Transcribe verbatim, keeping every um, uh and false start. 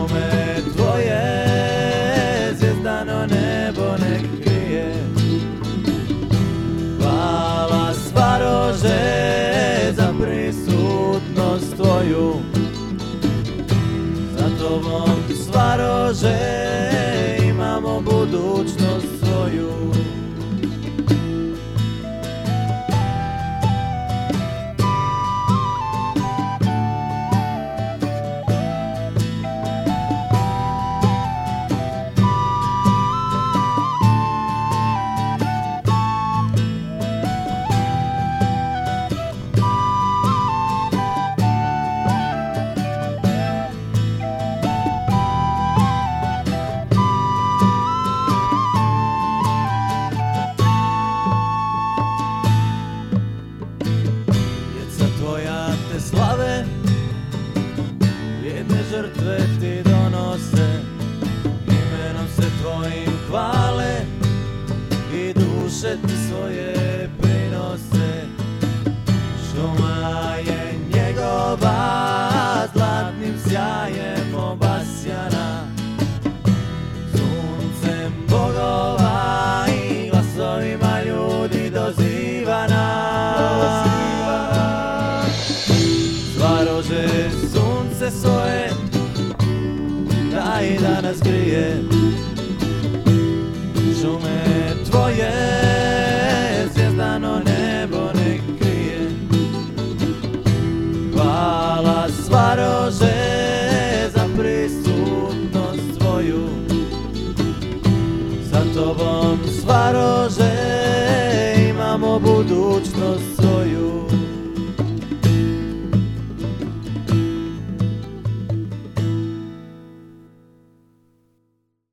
Šume tvoje zvijezdano nebo nek krije. Hvala Svarože za prisutnost tvoju. Za tobom Svarože imamo budućnost svoju. Slave, vrijedne žrtve ti donose, imenom se tvojim hvale i duše ti svoje prinose. Šuma je njegova zlatnim sjajem obasjana, suncem bogova i glasovima ljudi dozivana. Svarože, sunce svoje daj da nas grije. Šume tvoje zvijezdano nebo nek krije. Hvala Svarože za prisutnost tvoju. Za tobom Svarože imamo budućnost svoju.